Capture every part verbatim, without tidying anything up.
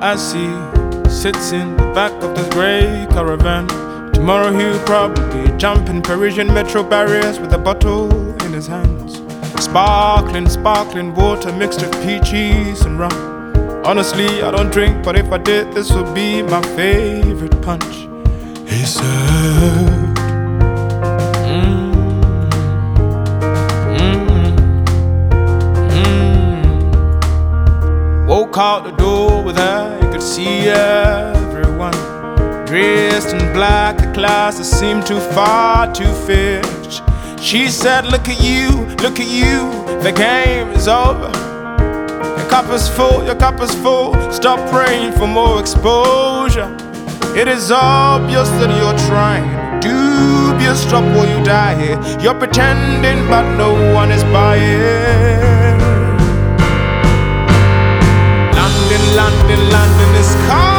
as he sits in the back of this grey caravan. Tomorrow he'll probably be jumping Parisian metro barriers with a bottle in his hands. Sparkling, sparkling water mixed with peaches and rum. Honestly, I don't drink, but if I did, this would be my favorite punch. He said, mm, mm, mm. Woke out the door with her, you could see everyone dressed in black, the classes seemed too far to fetch. She said, look at you, look at you, the game is over. Your cup is full, your cup is full, stop praying for more exposure. It is obvious that you're trying, dubious, stop or you die here. You're pretending but no one is buying. London, London, London is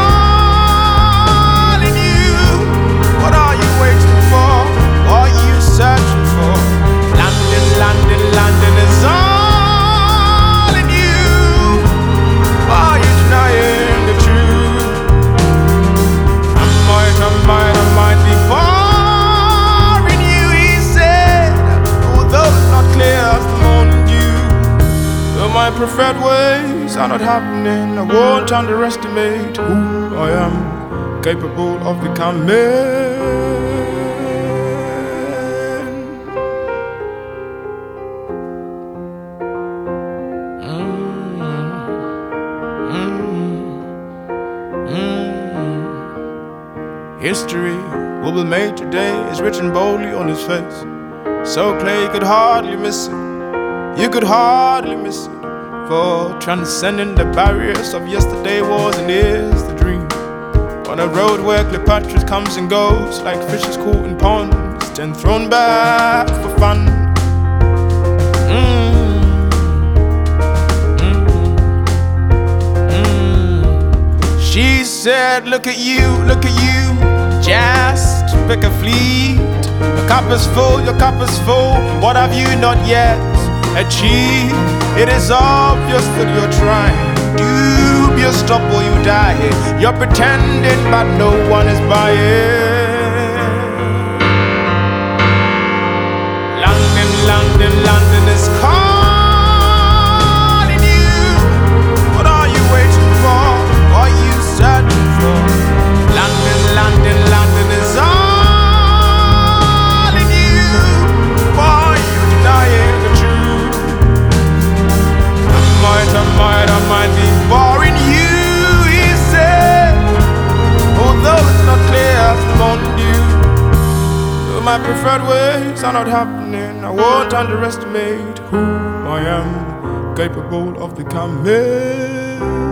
calling you. What are you waiting for? What are you searching for? London, London, London is all in you. Why are you denying the truth? I might, I might, I might be boring you, he said. Although it's not clear as the morning dew. Though my preferred ways are not happening, I won't underestimate who I am, capable of becoming. History will be made today is written boldly on his face. So clear you could hardly miss it. You could hardly miss it. For transcending the barriers of yesterday was and is the dream. On a road where Cleopatra comes and goes like fishes caught in ponds, then thrown back for fun. Mm. She said, look at you, look at you, just pick a fleet. Your cup is full, your cup is full, what have you not yet achieved? It is obvious that you're trying, dubious, stop or you die here. You're pretending but no one is buying. London, London, London is calling you. What are you waiting for? What are you searching for? London, London, London is all in you. Why are you denying the truth? I might, I might, I might be boring you, he said. Although it's not clear as the morning dew. Though my preferred ways are not happening, I won't underestimate who I am, capable of becoming.